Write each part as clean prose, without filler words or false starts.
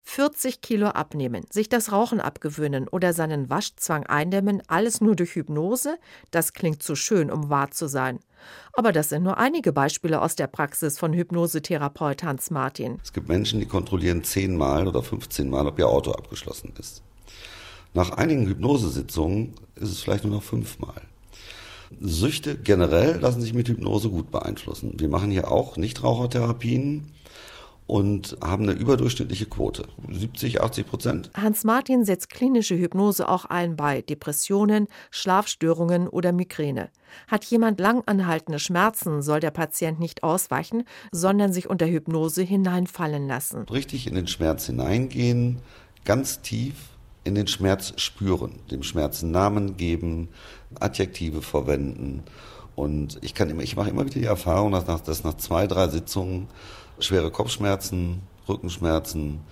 40 Kilo abnehmen, sich das Rauchen abgewöhnen oder seinen Waschzwang eindämmen, alles nur durch Hypnose? Das klingt zu schön, um wahr zu sein. Aber das sind nur einige Beispiele aus der Praxis von Hypnosetherapeut Hans Martin. Es gibt Menschen, die kontrollieren 10-mal oder 15-mal, ob ihr Auto abgeschlossen ist. Nach einigen Hypnosesitzungen ist es vielleicht nur noch 5-mal. Süchte generell lassen sich mit Hypnose gut beeinflussen. Wir machen hier auch Nichtrauchertherapien und haben eine überdurchschnittliche Quote, 70-80%. Hans Martin setzt klinische Hypnose auch ein bei Depressionen, Schlafstörungen oder Migräne. Hat jemand langanhaltende Schmerzen, soll der Patient nicht ausweichen, sondern sich unter Hypnose hineinfallen lassen. Richtig in den Schmerz hineingehen, ganz tief in den Schmerz spüren, dem Schmerz einen Namen geben, Adjektive verwenden. Und ich mache immer wieder die Erfahrung, dass nach 2-3 Sitzungen schwere Kopfschmerzen, Rückenschmerzen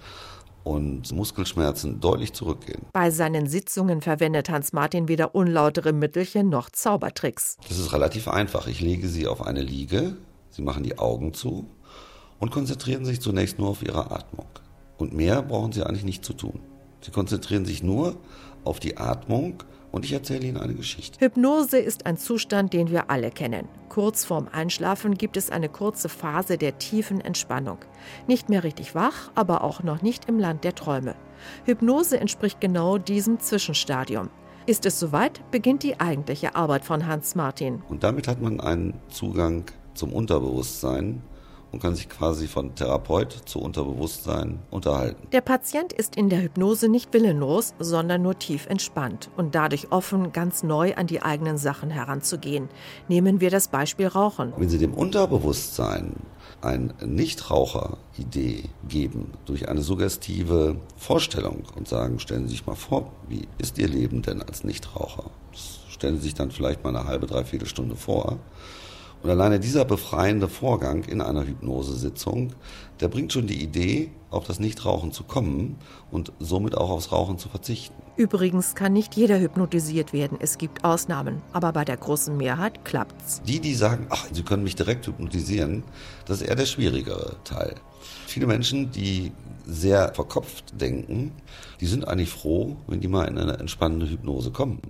und Muskelschmerzen deutlich zurückgehen. Bei seinen Sitzungen verwendet Hans Martin weder unlautere Mittelchen noch Zaubertricks. Das ist relativ einfach. Ich lege Sie auf eine Liege, Sie machen die Augen zu und konzentrieren sich zunächst nur auf Ihre Atmung. Und mehr brauchen Sie eigentlich nicht zu tun. Sie konzentrieren sich nur auf die Atmung und ich erzähle Ihnen eine Geschichte. Hypnose ist ein Zustand, den wir alle kennen. Kurz vorm Einschlafen gibt es eine kurze Phase der tiefen Entspannung. Nicht mehr richtig wach, aber auch noch nicht im Land der Träume. Hypnose entspricht genau diesem Zwischenstadium. Ist es soweit, beginnt die eigentliche Arbeit von Hans Martin. Und damit hat man einen Zugang zum Unterbewusstsein und kann sich quasi von Therapeut zu Unterbewusstsein unterhalten. Der Patient ist in der Hypnose nicht willenlos, sondern nur tief entspannt und dadurch offen, ganz neu an die eigenen Sachen heranzugehen. Nehmen wir das Beispiel Rauchen. Wenn Sie dem Unterbewusstsein eine Nichtraucher-Idee geben, durch eine suggestive Vorstellung und sagen, stellen Sie sich mal vor, wie ist Ihr Leben denn als Nichtraucher? Das stellen Sie sich dann vielleicht mal eine halbe, dreiviertel Stunde vor. Und alleine dieser befreiende Vorgang in einer Hypnosesitzung, der bringt schon die Idee, auf das Nichtrauchen zu kommen und somit auch aufs Rauchen zu verzichten. Übrigens kann nicht jeder hypnotisiert werden, es gibt Ausnahmen, aber bei der großen Mehrheit klappt's. Die sagen, Sie können mich direkt hypnotisieren, das ist eher der schwierigere Teil. Viele Menschen, die sehr verkopft denken, die sind eigentlich froh, wenn die mal in eine entspannende Hypnose kommen.